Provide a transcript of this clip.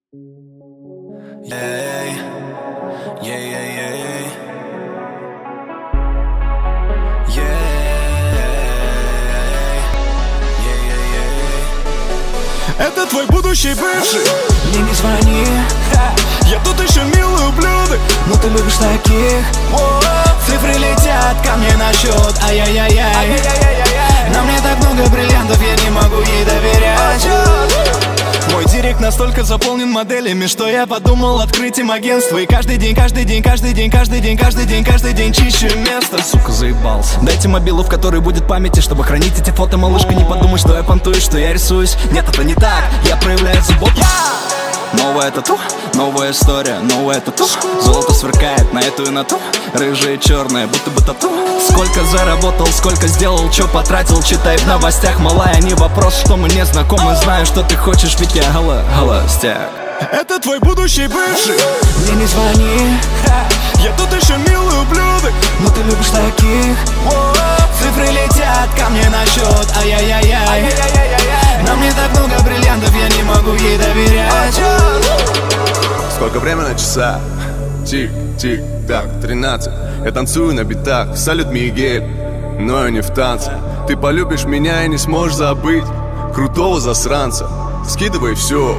Ей, ей-ей-ей. Это твой будущий бывший. Мне не звони, Я тут еще милый ублюдок, но ты любишь таких. Цифры летят ко мне на счет, ай-яй-яй-яй. На мне так много бриллиантов, я не могу ей доверять. мой директ настолько заполнен моделями, что я подумал открыть им агентство. И каждый день чище место. Сука, заебался. Дайте мобилу, в которой будет памяти, чтобы хранить эти фото, малышка. Не подумай, что я понтую, что я рисуюсь. Нет, это не так, я проявляю заботу. Новая тату, новая история, новая тату. Золото сверкает на эту и на ту. Рыжие, черные, будто бы тату. Сколько заработал, сколько сделал, чё потратил, читай в новостях. Малая, не вопрос, что мы не знакомы. Знаю, что ты хочешь, ведь я холостяк. Это твой будущий бывший. Мне не звони, Я тут еще милый ублюдок, но ты любишь таких. Цифры летят ко мне на счет, ай-яй-яй-яй. На мне так много бриллиантов, я не могу ей доверять. Сколько время на часах? Тик-тик-так, 13. Я танцую на битах, салют Мигель, но я не в танце. Ты полюбишь меня и не сможешь забыть крутого засранца. Скидывай все,